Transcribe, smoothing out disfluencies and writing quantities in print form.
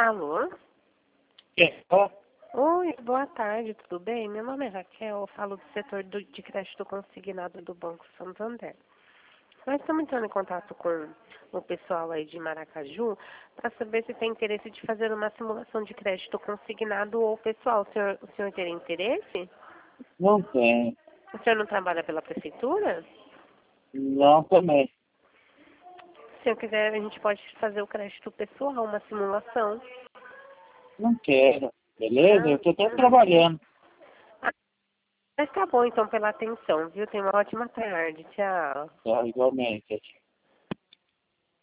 Alô? É, Oi, boa tarde, tudo bem? Meu nome é Raquel, eu falo do setor de crédito consignado do Banco Santander. Nós estamos entrando em contato com o pessoal aí de Maracaju para saber se tem interesse de fazer uma simulação de crédito consignado ou pessoal. O senhor teria interesse? não tem. O senhor não trabalha pela prefeitura? Não também. Se o senhor quiser, a gente pode fazer o crédito pessoal, uma simulação. Não quero. Beleza? Ah, Eu tô até trabalhando. mas tá bom então pela atenção, viu? Tenha uma ótima tarde. Tchau. Tá, igualmente.